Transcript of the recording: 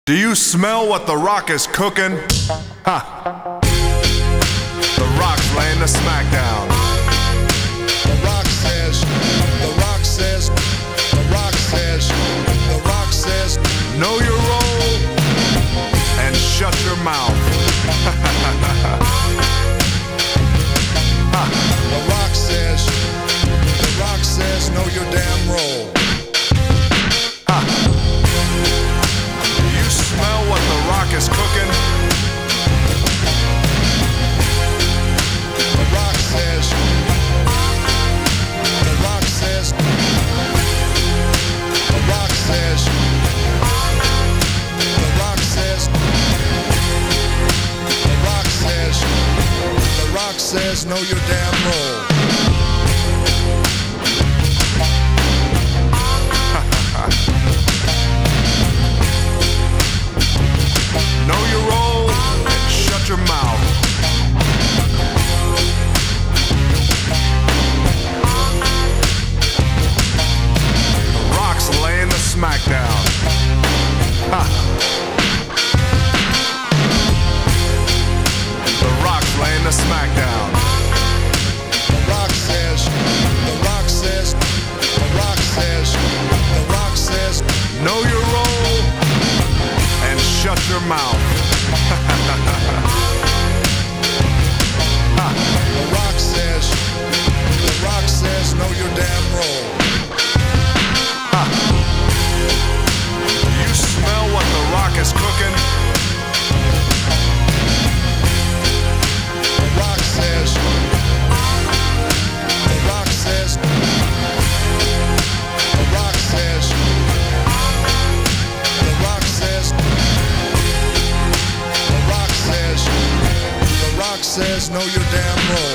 Do you smell what The Rock is cooking? Ha! The Rock's laying the smackdown. The Rock says, The Rock says, The Rock says, The Rock says, know your role and shut your mouth. The Rock says, The Rock says, know your damn role. You smell what The Rock is cooking? The Rock says, The Rock says, The Rock says, The Rock says, The Rock says, The Rock says, know your damn role. Know your role and shut your mouth. The Rock's laying the smackdown. Ha! The Rock's laying the smackdown. The Rock says, The Rock says, The Rock says, The Rock says, Know your role and shut your mouth. The Rock says, The Rock says, know your damn role. You smell what The Rock is cooking? The Rock says, The Rock says, The Rock says, The Rock says, The Rock says, The Rock says, know your damn role.